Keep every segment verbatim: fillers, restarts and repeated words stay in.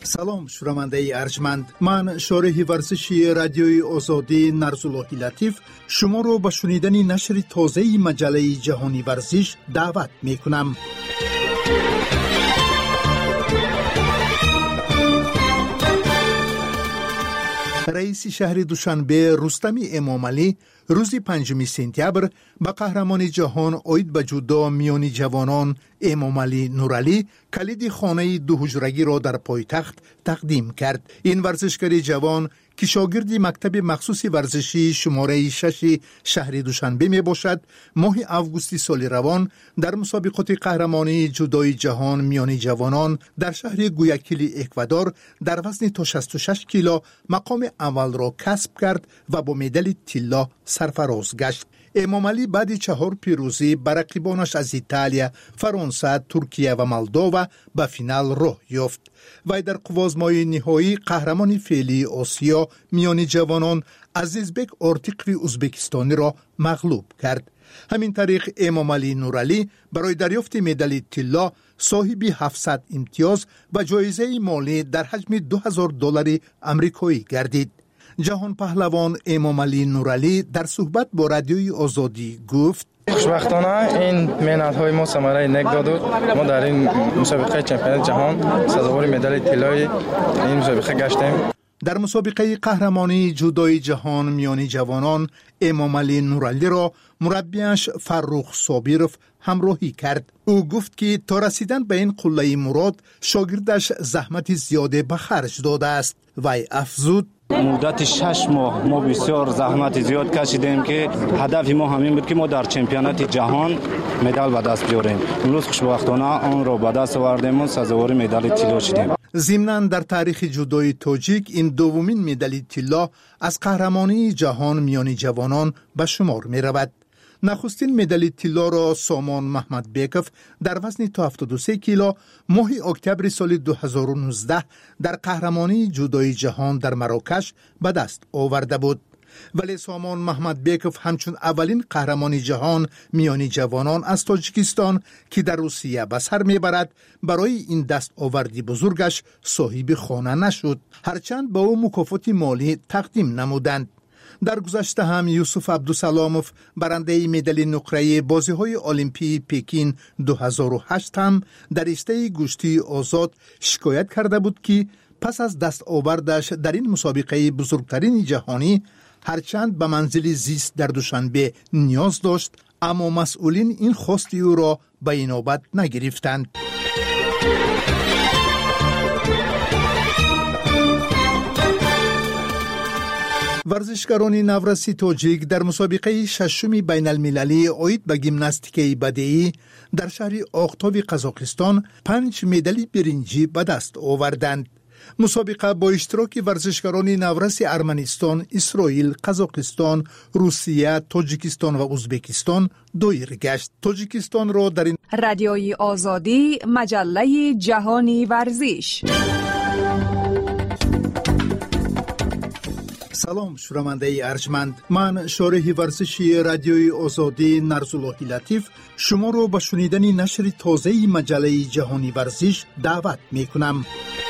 سلام شنونده ارجمند، من شارح ورزشی رادیوی آزادی نرسالله لطیف شما رو به شنیدن نشر تازه مجله جهانی ورزش دعوت می کنم. رئیس شهر دوشنبه رستمی امامعلی روز پنجم سپتامبر به قهرمان جهان اوید به جودو میانی جوانان امامعلی نورعلی کلید خانه دو حجرگی را در پایتخت تقدیم کرد. این ورزشکار جوان که شاگرد مکتب مخصوص ورزشی شماره شش شهر دوشنبه می باشد، ماه آگوست سال روان در مسابقات قهرمانی جودوی جهان میانی جوانان در شهر گویاکیلی اکوادور در وزن تا شصت و شش کیلو مقام اول را کسب کرد و با مدال طلا سرفراز گشت. امامعلی بعد چهار پیروزی بر رقیبانش از ایتالیا، فرانسه، ترکیه و مولدووا به فینال راه یافت. وی در قوازمای نهایی قهرمان فعلی آسیا میان جوانان عزیزبک آرتیقوی ازبکستانی را مغلوب کرد. همین طریق امامعلی نورعلی برای دریافت مدال طلا صاحب هفتصد امتیاز و جایزه مالی در حجم دو هزار دلار آمریکایی گردید. جهان پهلوان امامعلی نورعلی در صحبت با رادیوی آزادی گفت: خوشبختانه این محنت‌های ما ثمره نیک داد. ما در این مسابقه چمپیونات جهان سزاوار مدال طلای این مسابقه گشتیم. در مسابقه قهرمانی جودوی جهان میانی جوانان امامعلی نورعلی را مربیش فرخ صابرов همراهی کرد. او گفت که تا رسیدن به این قله مراد شاگردش زحمت زیاده به خرج داده است. وی افزود: مدت شش ماه ما بسیار زحمت زیاد کشیدیم که هدف ما همین بود که ما در چمپیونات جهان مدال به دست بیاریم. امروز خوشبختانه آن را به دست آوردیم و سزاوار مدال طلا شدیم. ضمناً در تاریخ جودوی تاجیک این دومین مدال طلا از قهرمانی جهان میانی جوانان به شمار می رود. نخستین مدال طلا را سامان محمد بیکوف در وزن تا هفتاد و سه کیلو ماه اکتبر سال دو هزار و نوزده در قهرمانی جودوی جهان در مراکش به دست آورده بود. ولی سامان محمد بیکوف همچون اولین قهرمان جهان میانی جوانان از تاجیکستان که در روسیه به سر میبرد برای این دست آوردی بزرگش صاحب خانه نشد، هرچند با او مکافات مالی تقدیم نمودند. در گذشته هم یوسف عبدالسلاموف برنده مدال نقره بازی‌های المپی پکین دو هزار و هشت هم در رشته گوشتی آزاد شکایت کرده بود که پس از دست آوردش در این مسابقه بزرگترین جهانی هرچند به منزل زیست در دوشنبه نیاز داشت، اما مسئولین این خواست او را به اینابت نگرفتند. ورزشکاران نورسی تاجیک در مسابقه ششم بین المللی اوید به گیمناستیک بدیعی در شهر آختاب قزاقستان پنج مدال برنجی به دست آوردند. مسابقه با اشتراک ورزشکاران نورسی ارمنستان، اسرائیل، قزاقستان، روسیه، تاجیکستان و ازبکستان دایر گشت. تاجیکستان را در این رادیوی آزادی مجله جهانی ورزش. سلام شنونده ارجمند، من شارح ورزشی رادیوی آزادی نرسالله لطیف شما رو به شنیدن نشر تازه مجله جهانی ورزش دعوت می کنم.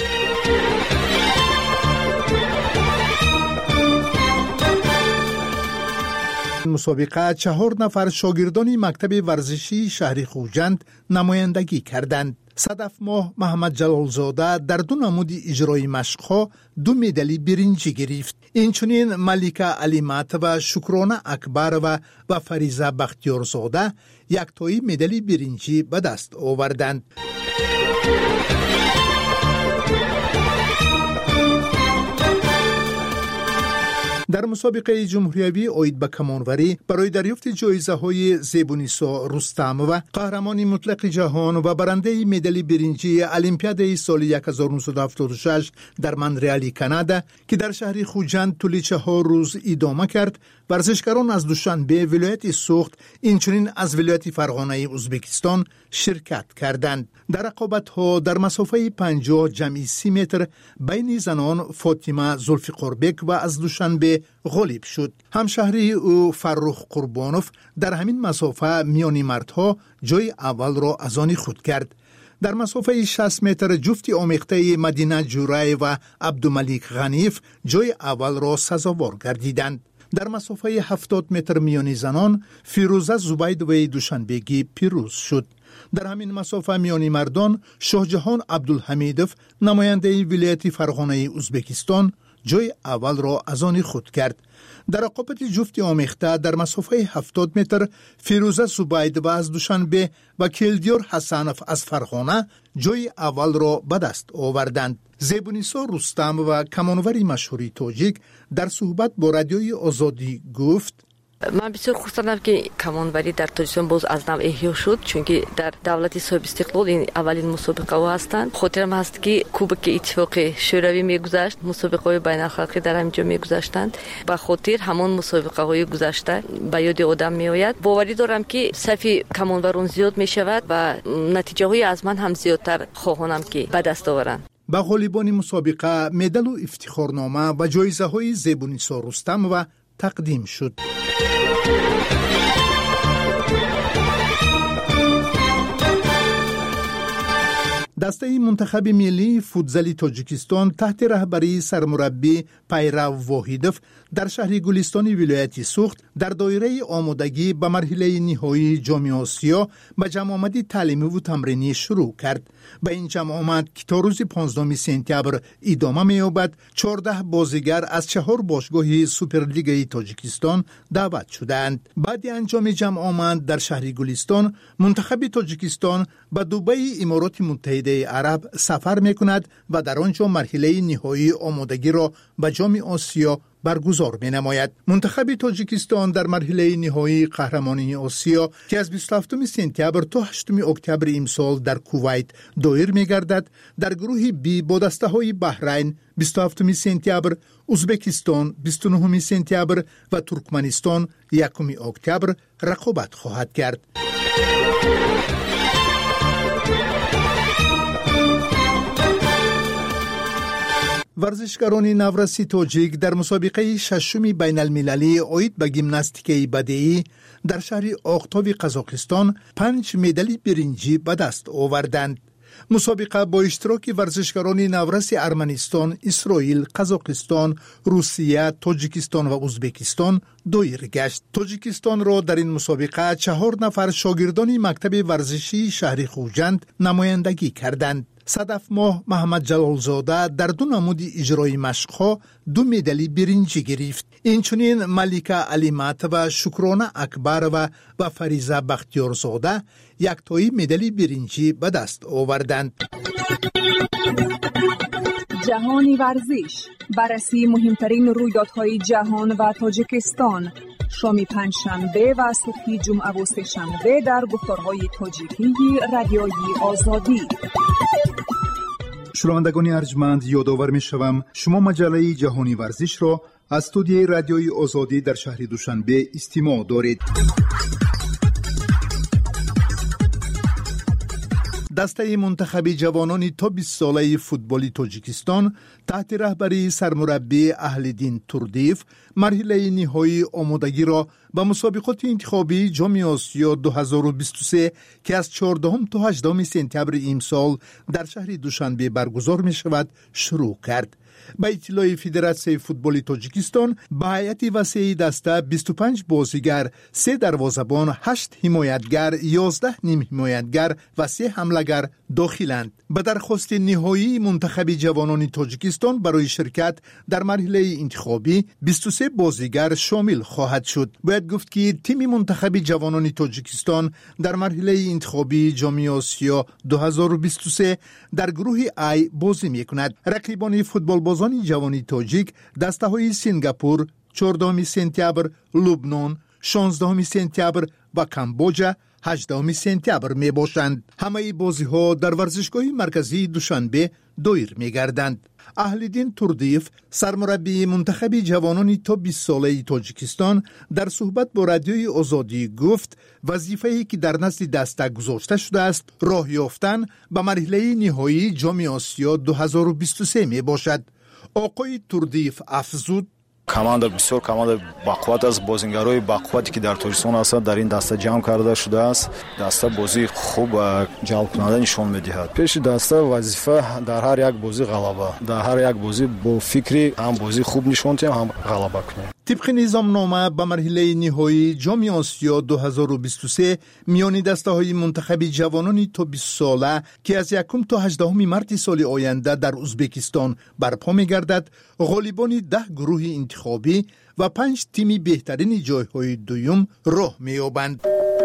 مسابقه چهار نفر شاگردان مکتب ورزشی شهر خوجند نمایندگی کردند. صدف ماه محمد جلالزاده در دو نمود اجرای مشق‌ها دو مدال برنجی گرفت. اینچنین ملیکه علیمت و شکرانه اکبرова و فریزه بختیارزاده یک تایی مدال برنجی به دست آوردند. در مسابقه جمهوریوی اوید به کمانوری برای دریافت جایزه های زیبونیسا رستم و قهرمان مطلق جهان و برنده مدال برنجی المپیاد سال هزار و نهصد و هفتاد و شش در مونترال کانادا که در شهر خوجند طول چهار روز ادامه کرد، ورزشکاران از دوشنبه ولایت سوخت اینچنین از ولایت فرغانه ازبکستان شرکت کردند. در رقابت‌ها در مسافه پنجاه جمعی سی متر بین زنان فاطمه زلفقاربک و از دوشنبه غالب شد. همشهری او فرخ قربانوف در همین مسافه میانی مردها جای اول را از آن خود کرد. در مسافه شصت متر جفت آمیخته مدینه جورای و عبدالملیک غنیف جای اول را سزاوار گردیدند. در مسافه هفتاد متر میانی زنان فیروزه زبید و دوشنبگی پیروز شد. در همین مسافه میانی مردان شاهجهان عبدالحمیدوف نماینده ولایت فرغانه ازبکستان جای اول را از آن خود کرد. در رقابت جفت آمیخته در مسافه هفتاد متر فیروزه زبید و از دوشنبه و کلدیار حسنف از فرغانه جای اول را به دست آوردند. زیبونیسا رستم و کمانوری مشهوری تاجیک در صحبت با رادیوی آزادی گفت: من بسیار خوشحالم که کمانوری در تاجیکستان باز از نو احیا شد، چون که در دولت صاحب استقلال این اولین مسابقه ها هستند. خاطرم هست که کوبک اتفاق شوروی میگذشت، مسابقه های بین المللی در همینجا میگذشتند. به خاطر همان مسابقه های گذشته به یاد آدم میآید. باوری دارم که صف کمانوران زیاد میشود و نتیجه های از من هم زیادتر خواهانم که به دست آورند. به غالیبان مسابقه مدال و افتخارنامه و جایزه های زیبونیسا رستم و تقدیم شد. دسته منتخب ملی فوتزال تاجیکستان تحت رهبری سرمربی پیرو واحدوف در شهر گلستان ولایت سوخت در دایره آمادگی به مرحله نهایی جام آسیا به جمع آمدی تعلیمی و تمرینی شروع کرد. به این جمع آمد که تا روز پانزدهم سپتامبر ادامه می‌یابد چهارده بازیگر از چهار باشگاه سوپرلیگ تاجیکستان دعوت شدند. بعد انجام جمع آمد در شهر گلستان منتخب تاجیکستان به دبی امارات متحده عرب سفر می‌کند و در آنجا مرحله نهایی آمادگی را به جام آسیا برگزار می‌نماید. منتخب تاجیکستان در مرحله نهایی قهرمانی آسیا که از بیست و هفتم سپتامبر تا هشتم اکتبر امسال در کویت دایر می‌گردد در گروه بی با دسته‌های بحرین بیست و هفتم سپتامبر، ازبکستان بیست و نهم سپتامبر و ترکمنستان یکم اکتبر رقابت خواهد کرد. ورزشکاران نورسی تاجیک در مسابقه ششم بین المللی عاید به گیمناستیک بدیعی در شهر آختاب قزاقستان پنج مدال برنجی به دست آوردند. مسابقه با اشتراک ورزشکاران نورس ارمنستان، اسرائیل، قزاقستان، روسیه، تاجیکستان و ازبکستان دایر گشت. تاجیکستان را در این مسابقه چهار نفر شاگردان مکتب ورزشی شهر خوجند نمایندگی کردند. صدف ماه محمد جلالزاده در دو نمود اجرای مشق‌ها دو مدال برنجی گرفت. اینچنین ملیکه علیمت و شکرانه اکبر و و فریزه بختیارزاده یک تایی مدال برنجی به دست آوردند. جهانی ورزش، بررسی مهمترین رویدادهای جهان و تاجیکستان، شام پنجشنبه و صبح جمعه و سه‌شنبه در گفتارهای تاجیکی رادیوی آزادی. شنوندگان ارجمند، یادآور می‌شوم شما مجله جهانی ورزش را از استودیوی رادیوی آزادی در شهر دوشنبه استماع دارید. دسته منتخب جوانان تا بیست ساله فوتبال تاجیکستان تحت رهبری سرمربی اهلدین توردیف مرحله نهایی آمادگی را به مسابقات انتخابی جام آسیا دو هزار و بیست و سه که از چهاردهم تا هجدهم سپتامبر امسال در شهر دوشنبه برگزار می شود شروع کرد. به اطلاع فدراسیون فوتبال تاجیکستان به هیئت وسیع دسته بیست و پنج بازیگر، سه دروازه‌بان، هشت حمایتگر، یازده نیم حمایتگر و سه حمله‌گر داخلند. به درخواست نهایی منتخب جوانان تاجیکستان برای شرکت در مرحله انتخابی بیست و سه بازیگر شامل خواهد شد. باید گفت که تیم منتخب جوانان تاجیکستان در مرحله انتخابی جام آسیا دو هزار و بیست و سه در گروه ای بازی می‌کند. رقیبان فوتبال بازان جوانی تاجیک دسته‌های سنگاپور، چهاردهم سپتامبر، لبنان، شانزدهم سپتامبر و کامبوجا هجدهم سپتامبر می باشند. همه بازی ها در ورزشگاه مرکزی دوشنبه دایر می گردند. اهلدین توردیف سرمربی منتخب جوانان تا بیست ساله تاجیکستان در صحبت با رادیوی آزادی گفت وظیفه‌ای که در نزد دسته گذاشته شده است راه یافتن به مرحله نهایی جام آسیا دو هزار و بیست و سه می باشد. آقای توردیف افزود: команда бисёр команда бақувват аст. бозингарои бақуввате ки дар Тоҷикистон ҳастанд дар ин даста ҷамъ карда шудааст. даста бозии хуб ҷалбкунанда нишон медиҳад. пеши даста вазифа дар ҳар як бозӣ ғалаба, дар ҳар як бозӣ бо фикри ҳам бозии хуб нишон диҳем, ҳам ғалаба кунем. طبق نظامنامه به مرحله نهایی جام آسیا دو هزار و بیست و سه میان دسته‌های منتخب جوانان تا بیست ساله که از یکم تا هجدهم مارس سال آینده در ازبکستان برپا می‌گردد، غالبان ده گروه انتخابی و پنج تیم بهترین جایهای دوم راه می‌یابند.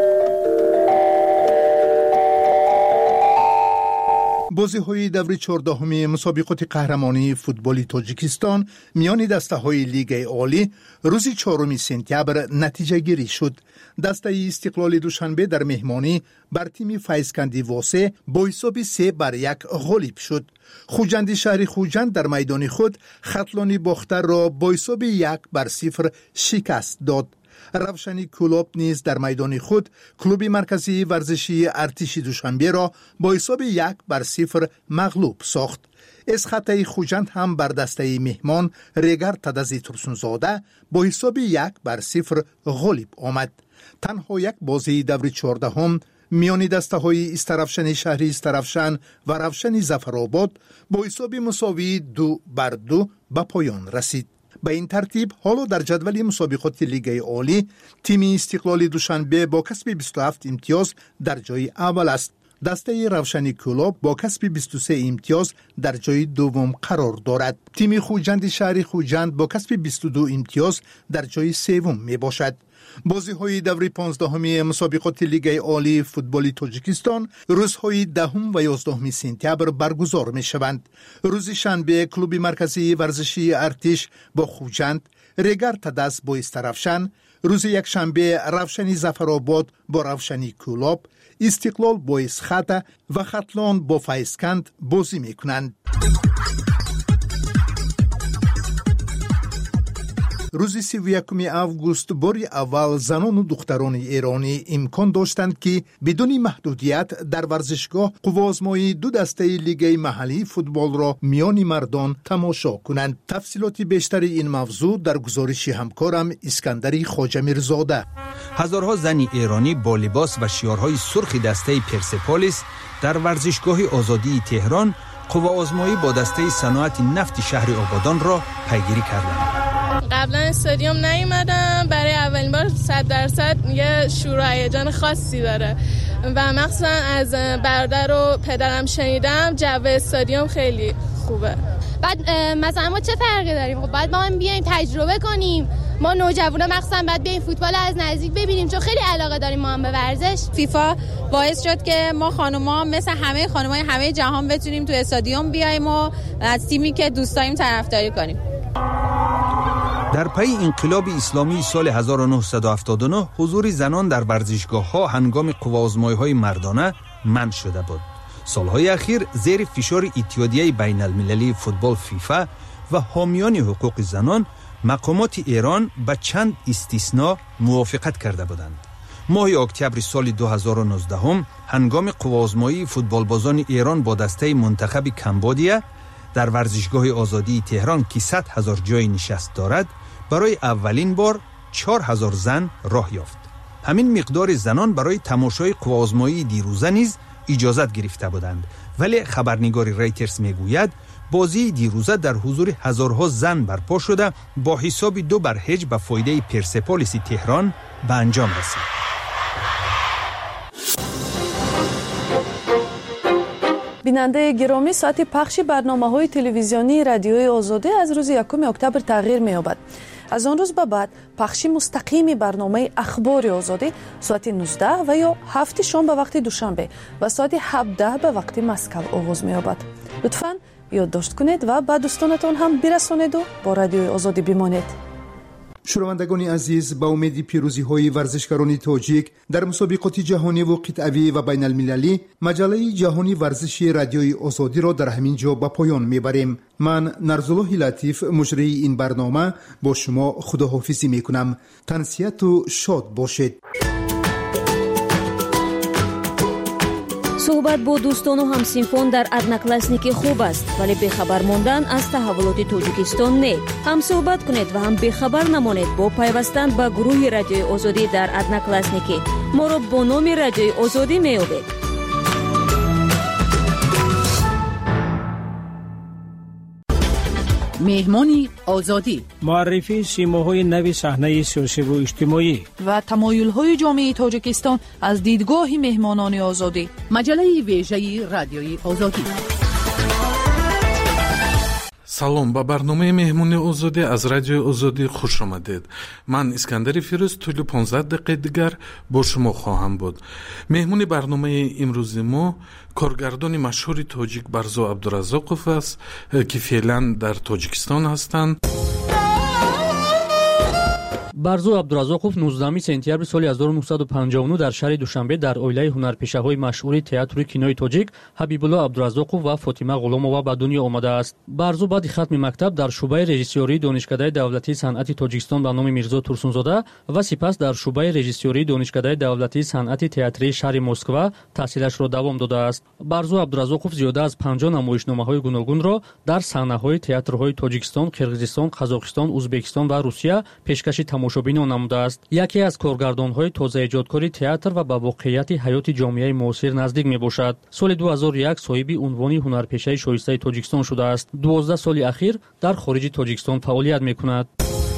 بازی‌های دور چهاردهم مسابقات قهرمانی فوتبال تاجیکستان میان دسته‌های لیگ عالی روز چهارم سپتامبر نتیجه گیری شد. دسته استقلال دوشنبه در مهمانی بر تیم فیضکندی واسه با حساب سه بر یک غالب شد. خوجند شهر خوجند در میدان خود خطلانی باختر را با حساب یک بر صفر شکست داد. روشنی کلوب نیز در میدان خود کلوب مرکزی ورزشی ارتش دوشنبه را با حساب یک بر صفر مغلوب ساخت. اسخطه خوجند هم بر دسته مهمان ریگر تدزی ترسونزاده با حساب یک بر صفر غالب آمد. تنها یک بازی دور چهاردهم میان دسته های استرافشن شهری استرافشن و روشن ظفرآباد با حساب مساوی دو بر دو به پایان رسید. به این ترتیب حالا در جدول مسابقات لیگ عالی تیم استقلال دوشنبه با کسب بیست و هفت امتیاز در جای اول است. دسته روشنی کلوب با کسب بیست و سه امتیاز در جای دوم قرار دارد. تیم خوجند شهر خوجند با کسب بیست و دو امتیاز در جای سوم می باشد. بازی‌های دور پانزدهم مسابقات لیگ عالی فوتبال تاجیکستان روزهای دهم و یازدهم سپتامبر برگزار می‌شوند. روز شنبه کلوب مرکزی ورزشی ارتش با خوجند، ریگر تدس با استرافشن، روز یک شنبه روشنی ظفرآباد با روشنی کلوب، استقلال با اسخطه و خطلان با فیضکند بازی می‌کنند. روز سی و یکم آگوست باری اول زنان و دختران ایرانی امکان داشتند که بدون محدودیت در ورزشگاه قوازمایی دو دسته لیگ محلی فوتبال را میان مردان تماشا کنند. تفصیلات بیشتر این موضوع در گزارش همکارم اسکندری خواجه‌میرزاده. هزارها زن ایرانی با لباس و شیارهای سرخ دسته پرسپولیس در ورزشگاه آزادی تهران قوازمایی با دسته صنعت نفت شهر آبادان را پیگیری کردند. قبلا استادیوم نیومدم، برای اولین بار صد درصد یه شور و هیجان خاصی داره و مخصوصا از برادر و پدرم شنیدم جو استادیوم خیلی خوبه. بعد مثلا ما چه فرقی داریم؟ خب بعد ما هم بیایم تجربه کنیم. ما نوجوانا مخصوصا بعد بیایم فوتبال از نزدیک ببینیم چون خیلی علاقه داریم ما هم به ورزش. فیفا باعث شد که ما خانوما مثل همه خانمای همه جهان بتونیم تو استادیوم بیایم و از تیمی که دوست داریم طرفداری کنیم. در پی انقلاب اسلامی سال هزار و نهصد و هفتاد و نه حضور زنان در ورزشگاه‌ها هنگام قوازمایی‌های مردانه منع شده بود. سالهای اخیر زیر فشار اتحادیه بین المللی فوتبال فیفا و حامیان حقوق زنان مقامات ایران به چند استثناء موافقت کرده بودند. ماه اکتبر سال دو هزار و نوزده هم هنگام قوازمایی فوتبالبازان ایران با دسته منتخب کمبودیا در ورزشگاه آزادی تهران که صد هزار جای نشست دارد برای اولین بار چهار هزار زن راه یافت. همین مقدار زنان برای تماشای قوازمایی دیروزه نیز اجازت گرفته بودند، ولی خبرنگار رایترز میگوید بازی دیروزه در حضور هزارها زن برپا شده با حساب دو بر هیچ به فایده پرسپولیس تهران به انجام رسید. بیننده گرامی، ساعت پخش برنامه‌های تلویزیونی رادیوی آزادی از روز یکم اکتبر تغییر می‌یابد. از آن روز به بعد پخش مستقیم برنامه اخبار آزادی ساعت نوزده و یا هفت شام به وقت دوشنبه و ساعت هفده به وقت مسکو آغاز می‌یابد. لطفاً یادداشت کنید و به دوستانتان هم برسانید و با رادیوی آزادی بمانید. شنوندگان عزیز، با امید پیروزی های ورزشکاران تاجیک در مسابقات جهانی و قطعی و بین المللی، مجله جهانی ورزشی رادیوی آزادی را در همین جا به پایان میبریم. من نرزالله لطیف مجری این برنامه با شما خداحافظی میکنم. تنسیت و شاد باشید. суҳбат бо дӯстону ҳамсинфон дар одноклассники хуб аст, вале бехабар мондан аз таҳаввулоти тоҷикистон не. ҳам суҳбат кунед ва ҳам бехабар намонед бо пайвастан ба гурӯҳи Радиои Озодӣ дар одноклассники. моро бо номи Радиои Озодӣ меёбед. меҳмони озодӣ муаррифии симоҳои нави саҳнаи сиёсиву иҷтимоӣ ва тамоюлҳои ҷомеаи тоҷикистон аз дидгоҳи меҳмонони озодӣ. маҷалаи вежаи Радиои Озодӣ. салом, ба барномаи меҳмони озодӣ аз Радиои Озодӣ хуш омадед. ман Искандари Фирӯз тӯли понздаҳ дақиқаи дигар бо шумо хоҳам буд. меҳмони барномаи имрӯзи мо коргардони машҳури тоҷик Барзу Абдураззоқов аст, ки феълан дар Тоҷикистон ҳастанд. барзу Абдураззоқов нуздаҳуми сентябри соли ҳазору нуҳсаду панҷоҳу нӯ дар шаҳри Душанбе дар оилаи ҳунарпешаҳои машҳури театру кинои тоҷик Ҳабибулло Абдураззоқов ва Фотима Ғуломова ба дунё омадааст. Барзу баъди хатми мактаб дар шуъбаи режиссёрии Донишкадаи давлатии санъати Тоҷикистон ба номи Мирзо Турсунзода ва сипас дар шуъбаи режиссёрии Донишкадаи давлатии санъати театрии шаҳри Москва таҳсилашро давом додааст. Барзу Абдураззоқов зиёда аз панҷоҳ намоишномаҳои гуногунро дар саҳнаҳои театрҳои Тоҷикистон, Қирғизистон, Қазоқистон, Узбекистон ва Русия пешкаши тамошобинон намудааст. яке аз коргардонҳои тозаиҷодкори театр ва ба воқеияти ҳаёти ҷомеаи муосир наздик мебошад. соли ду ҳазору як соҳиби унвони ҳунарпешаи шоистаи Тоҷикистон шудааст. дувоздаҳ соли ахир дар хориҷи Тоҷикистон фаъолият мекунад.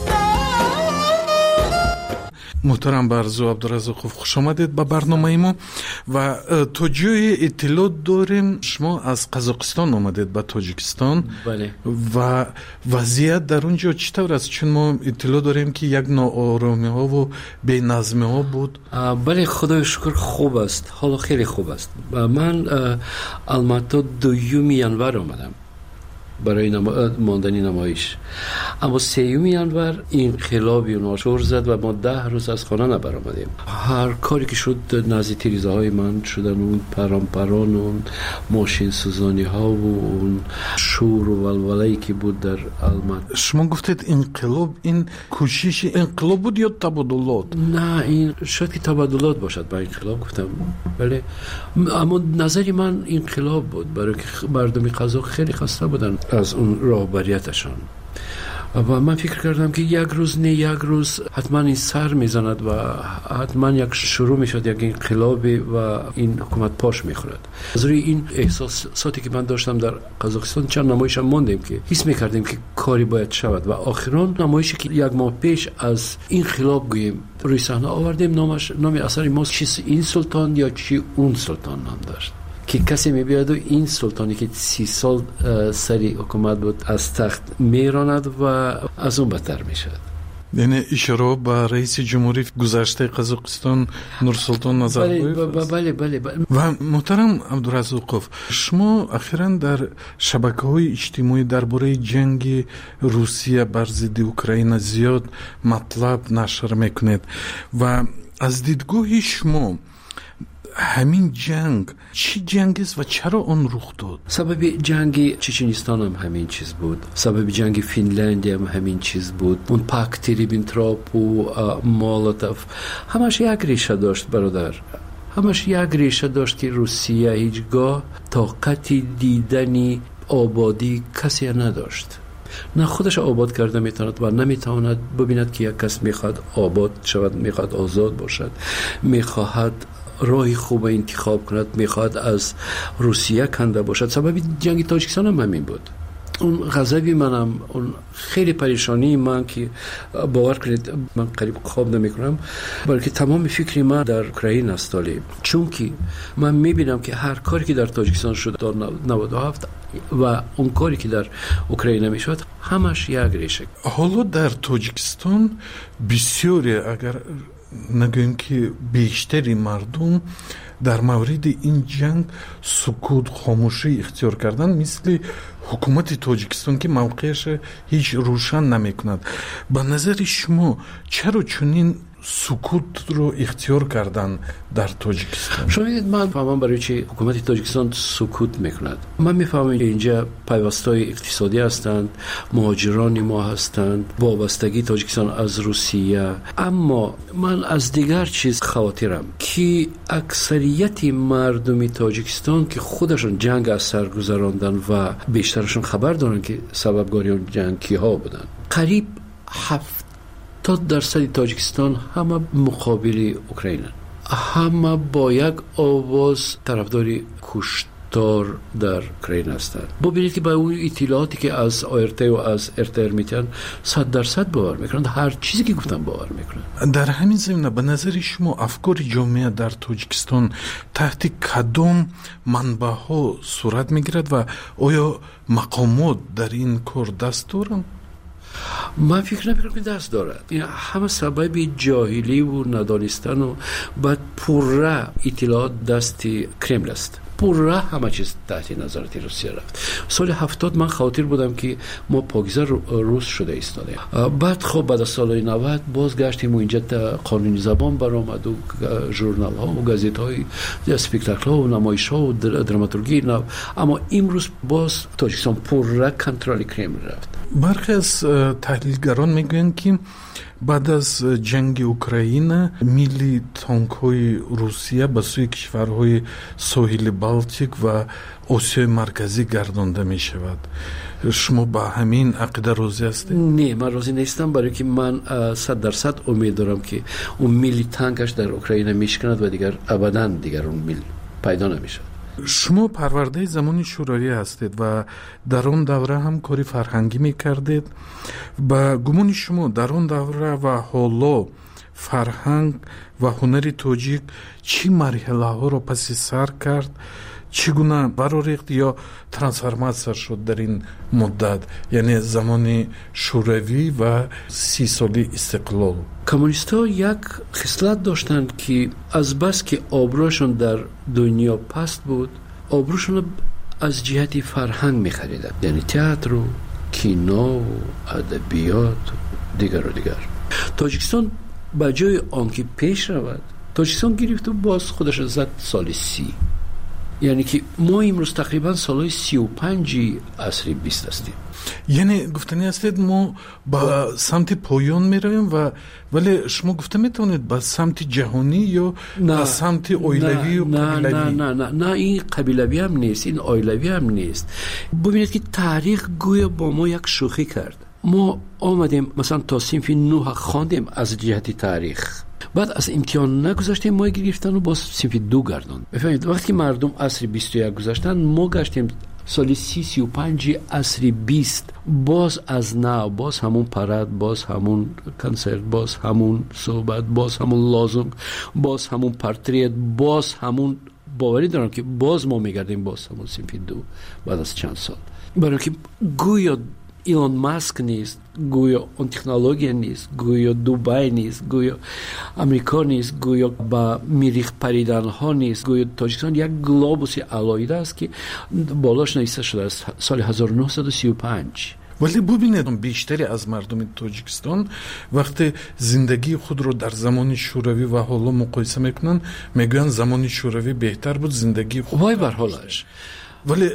муҳтарам Барзу Абдураззоқов, хуш омадед ба барномаи мо ва то ҷое иттилоъ дорем шумо аз Қазоқистон омадед ба Тоҷикистон. бале ва вазъият дар он ҷо чӣ тавр аст? чун мо иттилоъ дорем ки як нооромиҳо беназмиҳо буд. бале худои шукр хуб аст, ҳоло хеле хуб аст. ман албатта дуюми январ омадам برای ماندنی نمایش، اما سیوم ینور انقلابی ناشور زد و ما ده روز از خانه نبرآمدیم. هر کاری که شد نزد تیریزه های من شدن، اون پران پران، اون ماشین سوزانی ها و اون شور و ولوله‌ای که بود در المات. شما گفتید انقلاب، این کوشش انقلاب بود یا تبادلات؟ نه، این شاید که تبادلات باشد. با انقلاب گفتم بله، اما نظری من انقلاب بود، برای که مردم قزاق خیلی خسته بودن از اون راهبریتشان و من فکر کردم که یک روز نه یک روز حتما این سر میزند و حتما یک شروع میشد، یک انقلابی و این حکومت پاش میخورد. از روی این احساساتی که من داشتم در قزاقستان چند نمایش هم ماندیم که حس میکردیم که کاری باید شود و آخران نمایشی که یک ماه پیش از انقلاب گوییم روی صحنه آوردیم، نامش نام اثر ما چی این سلطان یا چی اون سلطان نام داشت که کسی میبید و این سلطانی که سی سال سری حکومت بود از تخت میراند و از اون بدتر میشد. یعنی اشاره به رئیس جمهوری گذشته قزاقستان نورسلطان نظربایف. بله بله بله. و محترم عبدالرزاقов، شما اخیراً در شبکه‌های اجتماعی درباره جنگ روسیه بر ضد اوکراین زیاد مطلب نشر میکنید و از دیدگاه شما همین جنگ چی جنگ است و چرا آن رخ داد؟ سبب جنگ چچنستان هم همین چیز بود، سبب جنگ فنلندی هم همین چیز بود، اون پاکت ریبنتروپ و مولوتوف همش یک ریشه داشت برادر، همش یک ریشه داشت که روسیه هیچگاه طاقت دیدنی آبادی کسی نداشت. نه خودش آباد کرده میتواند و نمیتواند ببیند که یک کس میخواد آباد شود، میخواد آزاد باشد، میخواهد راهی خوب انتخاب کند، میخواد از روسیه کنده باشد. سبب جنگ تاجیکستان هم همین بود. اون غضبی منم، اون خیلی پریشانی من که باور کنید من قریب خواب نمی کنم، بلکه تمام فکری من در اوکراین است. چون که من میبینم که هر کاری که در تاجیکستان شد در نود و هفت و اون کاری که در اوکراین میشد همش یک ریشه. حالا در تاجیکستان بسیاری، اگر نگویم که بیشتری مردم در مورد این جنگ سکوت، خاموشی اختیار کردن، مثل حکومت تاجیکستان که موقعش هیچ روشن نمی کند. به نظر شما چرا چنین سکوت رو اختیار کردن در تاجیکستان. شما میدید من فهمم برای چی حکومت تاجیکستان سکوت میکند. من میفهمم اینجا پیوستای اقتصادی هستند، مهاجران ما هستند، وابستگی تاجیکستان از روسیه، اما من از دیگر چیز خاطرم که اکثریت مردم تاجیکستان که خودشون جنگ از سر گذراندن و بیشترشون خبر دارن که سببگاری جنگ کیها بودن، قریب هفت تا درصد تاجیکستان همه مقابل اوکراین، همه با یک آواز طرفداری کشتار در اوکراین هستند. ببینید که با اون اطلاعاتی که از آرته و از ارتر میتن صد درصد باور میکنند، هر چیزی که گفتن باور میکنند. در همین زمینه به نظر شما افکار جامعه در تاجیکستان تحت کدام منبع ها صورت میگیرد و آیا مقامات در این کار دست دارند؟ من فکر نمیکنم که دست دارد. این همه سبب جاهلی و ندانستن و بعد پره اطلاعات دست کرمل است. پره همه چیز تحت نظارت روسیه رفت. سال هفتاد من خاطر بودم که ما پاکیزه روس شده ایستادیم. بعد خب بعد از سال نود باز گشتیم و اینجا قانونی زبان برآمد و ژورنال ها و گازیت های اسپکتاکل ها و نمایش ها و دراماتورگی نو. اما امروز باز تاجیکستان پره کنترل کرمل رفت. برخی از تحلیلگران میگویند که بعد از جنگ اوکراین میلی تانک های روسیه به سوی کشورهای ساحل بالتیک و آسیای مرکزی گردانده می شود. شما با همین عقیده راضی هستید؟ نه، من راضی نیستم، برای که من صد درصد امید دارم که اون میلی تانکش در اوکراین میشکند و دیگر ابدا دیگر اون میل پیدا نمیشه. شما پرورده زمان شوروی هستید و در اون دوره هم کاری فرهنگی میکردید. با گمان شما در اون دوره و حالا فرهنگ و هنر تاجیک چی مرحله ها رو پس سر کرد؟ چگونه براریخت یا ترانسفورماسیون شد در این مدت، یعنی زمان شوروی و سی سالی استقلال؟ کمونیست‌ها یک خصلت داشتند که از بس که آبروشون در دنیا پست بود، آبروشون از جهت فرهنگ می‌خریدند، یعنی تئاتر و کینو و ادبیات و دیگر و دیگر. تاجیکستان به جای آنکه پیش رود، تاجیکستان گرفت و باز خودش زد سال سی، یعنی که ما امروز تقریبا سالهای سی و پنجی عصر بیست هستیم. یعنی گفتنی هستید ما با سمت پایان می رویم و ولی شما گفته میتونید با سمت جهانی یا با سمت اویلوی و قبیلوی؟ نه نه نه نه این قبیلوی هم نیست، این اویلوی هم نیست. ببینید که تاریخ گویا با ما یک شوخی کرد. ما آمدیم مثلا تا صنف نه خواندیم از جهت تاریخ، بعد از امتحان نگذاشتیم ما گرفتن و باز صنف دو گردان. بفهمید وقتی مردم عصر بیست و یک گذاشتن، ما گشتیم سالی سی سی و پنج عصر بیست، باز از نو، باز همون پرد، باز همون کنسرت، باز همون صحبت، باز همون لازم، باز همون پرتریت، باز همون. باوری دارم که باز ما میگردیم باز همون صنف دو بعد از چند سال، برای که گویا ایلان ماسک نیست، گویا اون تکنولوژی نیست، گویا دوبای نیست، گویا امریکا نیست، گویا با میریخ پریدن ها نیست، گویا تاجیکستان یک گلوبوس علایده است که بالاش نوشته شده است سال هزار و نهصد و سی و پنج. ولی ببینید بیشتری از مردم تاجیکستان وقتی زندگی خود رو در زمان شوروی و حالا مقایسه میکنن میگن زمان شوروی بهتر بود، زندگی خود وای بر حالش. ولی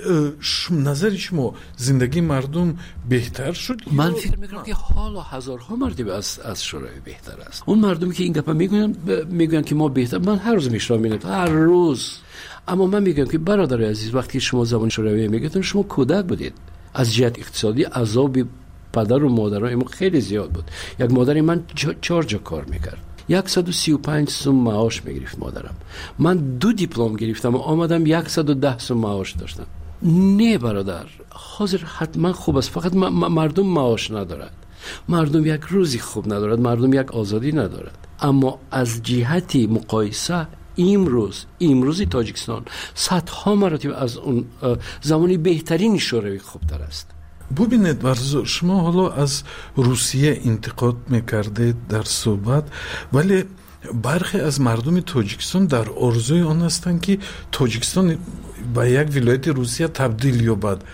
نظر شما زندگی مردم بهتر شد؟ من فکر میکنم که حالا هزارها مردم از از شوروی بهتر است. اون مردمی که این گپا میگن میگن که ما بهتر، من هر روز میشنوم هر روز. اما من میگم که برادر عزیز، وقتی شما زمان شوروی میگفتن شما کودک بودید. از جهت اقتصادی عذاب پدر و مادرای ما خیلی زیاد بود. یک مادر من چهار جا کار میکرد، صد و سی و پنج سوم معاش میگرفت مادرم. من دو دیپلم گرفتم و آمدم صد و ده سوم معاش داشتم. نه برادر، حاضر حتما خوب است، فقط مردم معاش ندارد، مردم یک روزی خوب ندارد، مردم یک آزادی ندارد. اما از جهت مقایسه امروز امروزی تاجیکستان صدها مراتب از اون زمانی بهترین شوروی خوبتر است. ببینید ورزو، شما حالا از روسیه انتقاد میکردید در صحبت، ولی برخی از مردم تاجیکستان در آرزوی آن هستند که تاجیکستان به یک ولایت روسیه تبدیل یابد.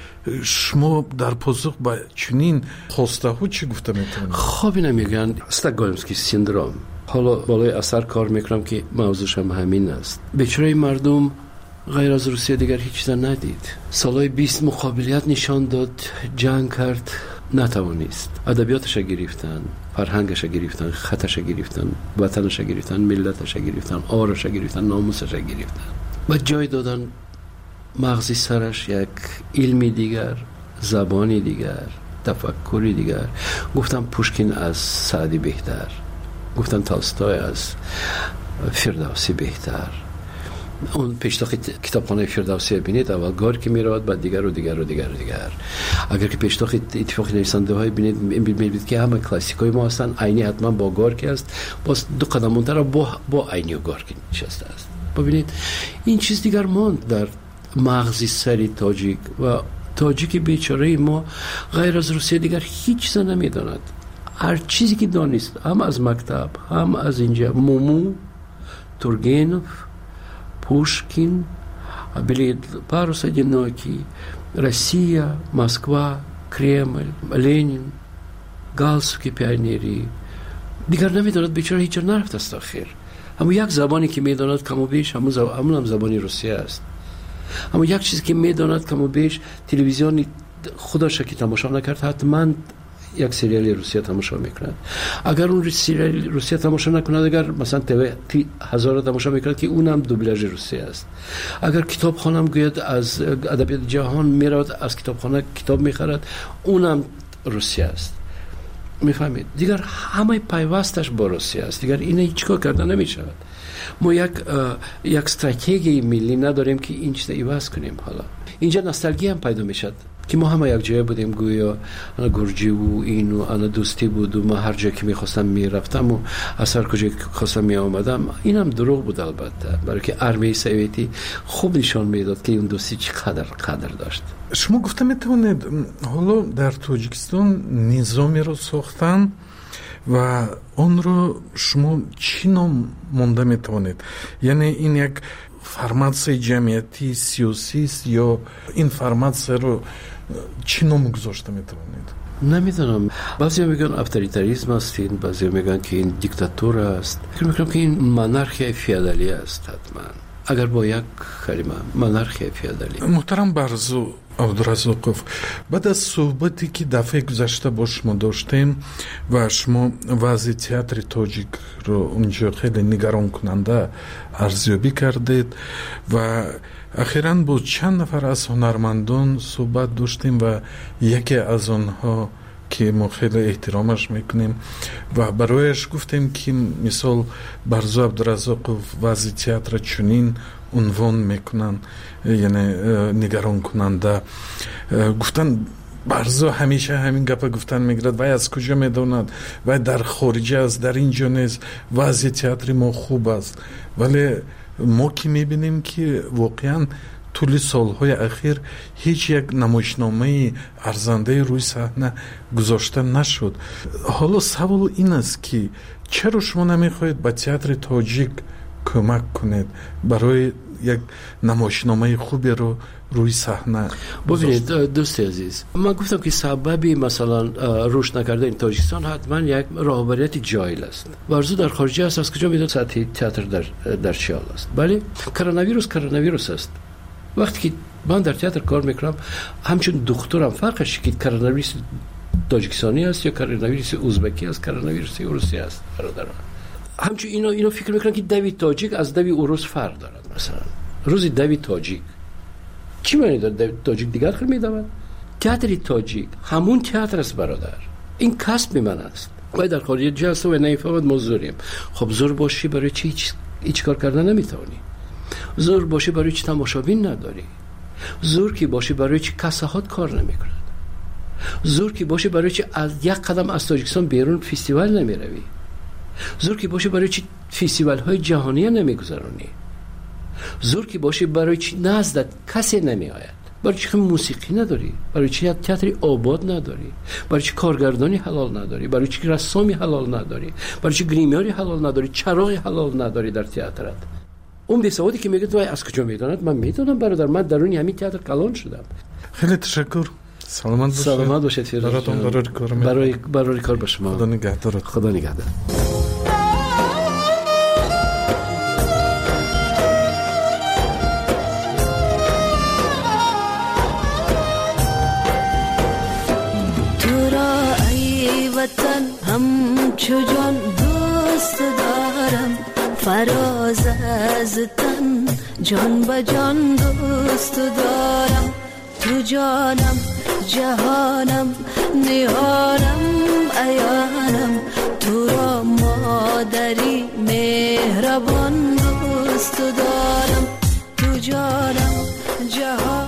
شما در پاسخ به چنین خواسته ها چی گفته میتونید؟ خب اینا میگن استکگولمسکی سیندروم. حالا بالای اثر کار میکنم که موضوعش هم همین است. بیچاره مردم غیر از روسیه دیگر هیچ چیز ندید. سالهای بیست مقابلیت نشان داد، جنگ کرد، نتوانست. ادبیاتش گرفتن، فرهنگش گرفتن، خطش گرفتن، وطنش گرفتن، ملتش گرفتن، آرش گرفتن، ناموسش گرفتن. و جای دادن مغزی سرش یک علمی دیگر، زبانی دیگر، تفکری دیگر. گفتن پوشکین از سعدی بهتر، گفتن تالستای از فردوسی بهتر. اون پیشتاخی کتابخانه فردوسی بینید، اول گارکی میراد، بعد دیگر و دیگر و دیگر و دیگر. اگر که پیشتاخی اتفاقی نویسنده های بینید میبینید که همه کلاسیکای ما هستن، عینی حتما با گارکی است، باز دو قدم اونتر با با عینی و گارکی نشسته است. ببینید این چیز دیگر ماند در مغزی سری تاجیک و تاجیک بیچاره ما غیر از روسیه دیگر هیچ چیز نمیداند. هر چیزی که دانست، هم از مکتب، هم از اینجا، مومو، تورگنف، پوشکین، بلید پاروس одинокий, Россия, Москва, Кремль, Ленін، галстуки پیونیری. دیگر نمیداند بیچاره هیچ جا نرفت است آخر. اما یک زبانی که میداند کم و بیش همون زب... هم زبانی روسیه است. اما یک چیزی که میداند کم و بیش، تلویزیون خودش که تماشا نکرد حتما یک سریال روسیه تماشا میکند. اگر اون سریال روسیه تماشا نکند، اگر مثلا تی هزار تماشا میکند که اونم دوبلاژ روسیه است. اگر کتابخانه گوید از ادبیات جهان میرود، از کتابخانه کتاب میخرد، اونم روسیه است. میفهمید؟ دیگر همه پیوستش با روسیه است. دیگر اینه هیچ کار کردن نمیشود. ما یک یک استراتژی ملی نداریم که این چیز عوض کنیم. حالا اینجا نوستالژی هم پیدا میشد که ما همه یک جای بودیم، گویا انا گرجی و این و انا دوستی بود و ما هر جا که میخواستم میرفتم و از هر کجا که خواستم میآمدم. اینم دروغ بود البته، برای که ارمیه سوویتی خوب نشان میداد که اون دوستی چقدر قدر داشت. شما گفته میتونید حالا در تاجیکستان نظامی رو ساختن و اون رو شما چی نام مونده میتونید؟ یعنی این یک فرمانسای جمعیتی سیاسی است یا این فرمانسای رو چی نام گذاشته میتونید؟ نمیدونم. بعضی میگن اتوریتاریسم است، بعضی میگن که این دیکتاتور است. فکر میکنم که این منارخی فئودالی است حتما. اگر با یک کلمه منارخی فئودالی. محترم برزو عبدالرزاقوف، بعد از صحبتی که دفعه گذشته با شما داشتیم و شما وضع تئاتر تاجیک رو اونجا خیلی نگران کننده ارزیابی کردید و اخیراً با چند نفر از هنرمندان صحبت داشتیم و یکی از آنها که ما خیلی احترامش میکنیم و برایش گفتیم که مثال برزو عبدالرزاقوف وضع تئاتر چنین عنوان میکنن، یعنی نگران کننده. گفتن برزو همیشه همین گپا گفتن میگرد، وای از کجا میدوند، وای در خارجه است، در اینجا نیست، وضع تئاتر ما خوب است. ولی ما که میبینیم که واقعا طول سالهای اخیر هیچ یک نمایشنامه ارزنده روی صحنه گذاشته نشد. حالا سوال این است که چرا شما نمیخواهید به تئاتر تاجیک کمک کنید برای یک نمایشنامه خوبی رو روی صحنه؟ ببینید دوست عزیز، من گفتم که سببی مثلا رشد نکردن تاجیکستان حتما یک رهبریت جاهل است. ورزو در خارجی است، از کجا میدونید سطح تئاتر در در چه حال است؟ بله، کرونا ویروس کرونا ویروس است. وقتی که من در تئاتر کار میکنم، همچون دکترم فرقش که کرونا ویروس تاجیکستانی است یا کرونا ویروس ازبکی است، کرونا ویروس روسی است. برادران همچون اینا اینا فکر میکنن که دوی تاجیک از دوی اوروس فرق دارد. مثلا روز دوی تاجیک چی معنی داره؟ دوی تاجیک دیگر خیلی میدوند. تئاتر تاجیک همون تئاتر است برادر، این کسب من است. وای در خارج جلسه و نمیفهمد ما زوریم. خب زور باشی برای چی هیچ هیچ کار کردن نمیتونی. زور باشی برای چی تماشابین نداری. زور کی باشی برای چی کساحات کار نمیکنند. زور کی باشی برای چی از یک قدم از تاجیکستان بیرون فستیوال نمیروی. زور کی باشی برای چی فستیوال های جهانی نمیگذرانی. زور کی باشی برای چی نزدت کسی نمی آید. برای چی موسیقی نداری، برای چی تئاتر آباد نداری، برای چی کارگردانی حلال نداری، برای چی رسامی حلال نداری، برای چی گریمیاری حلال نداری، چراغی حلال نداری در تئاترت. اون بیسوادی که میگه تو از کجا میداند؟ من میدونم برادر، من درون همین تئاتر کلان شدم. خیلی تشکر. سلامت باشید. سلامت باشید. براتون برای کار برای برای کار به شما. خدا نگهدارت. خدا نگهدار. همچو جان دوست دارم، فراز از تن جان به جان دوست دارم. تو جانم جهانم نهانم عیانم، تو را مادری مهربان دوست دارم. تو جانم جهانم